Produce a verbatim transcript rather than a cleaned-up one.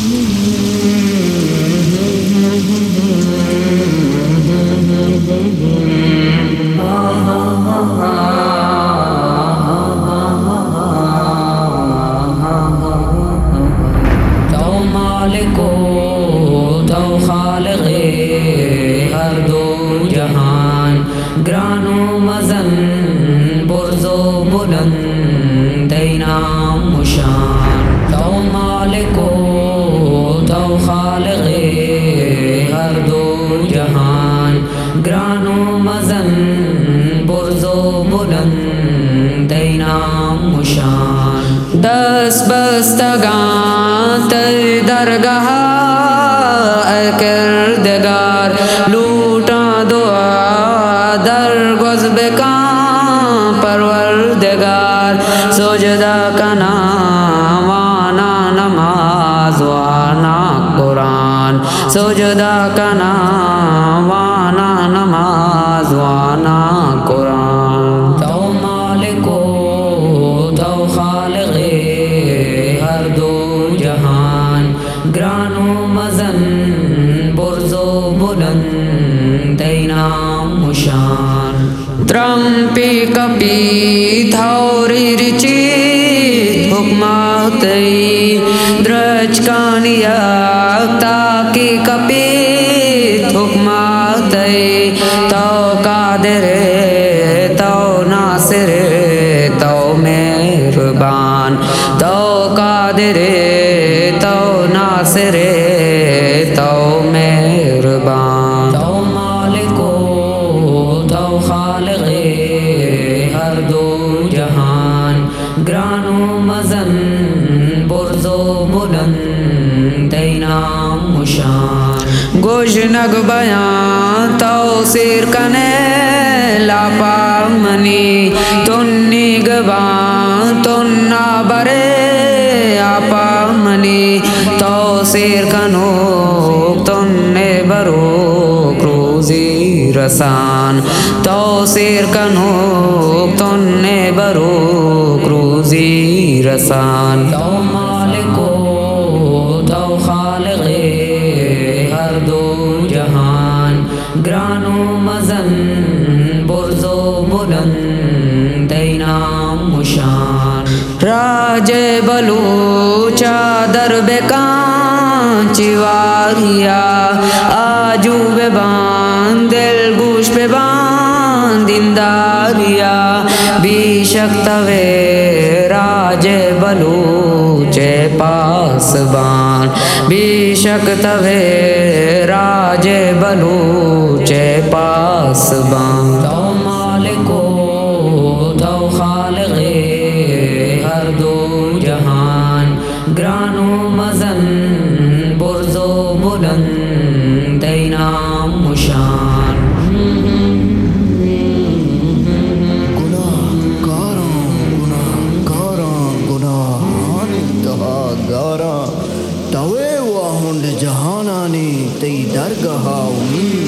ग्रानो मज़न बुर्ज़ो बुलंद नाम मुशान तो मालिको तो खालिक़े हर दो जहान ग्रानो मज़न बुर्ज़ो बुलंद नाम मुशान दस बस्तगां तर दरगाह किरदगार लूटा दुआ दर गुज़्ब का परवरदिगार सुजदा कना वाना नमाज वाना कुरान सुजदा कना वाना नमाज वाना कुरान तो मालिको तो खालिक़े हर दो जहान ग्रानो मज़न बुर्ज़ो बुलंद नाम मुशान त्रम्पी कपी थौरी रिचित हुक्मातई द्रज कानिया ताकी कपीत हुक्मातई तो कादिरे तो नासिरे तो मेहरबान तो कादिरे तो नासिरे तो मेहरबान तो मालिको तो खालिक़े हर दो जहान ग्रानो मज़न बुर्ज़ो बुलंद नाम मुशान गोशनग बयां तो सिर कने लापा मनी तुन्नी गवां तुन्ना बरे आपा मनी तो सिर कनो तुन्ने बरो क्रूजी रसान तो सिर कनो तुन्ने बरो क्रूजी रसान तो मालिको तो खालिक़े हर दो जहान ग्रानो मज़न बुर्ज़ो बुलंद नाम मुशान राजे बलूचा दरबे कांची वारिया आजू बे बांध दिल गुश पे बांध इंदारिया बेशक तवे राजे बलूचे पासबान बेशक तवे राजे बलूचे पासबान तो मालिको तो खालिक़े हर दो जहान ग्रानो मज़न बुर्ज़ो बुलंद नाम मुशान गुनाहगारां गुनाहगारां गुनाहान इंतहागारां तवे वाहुंड जहानानी तई दरगाह उम्मीद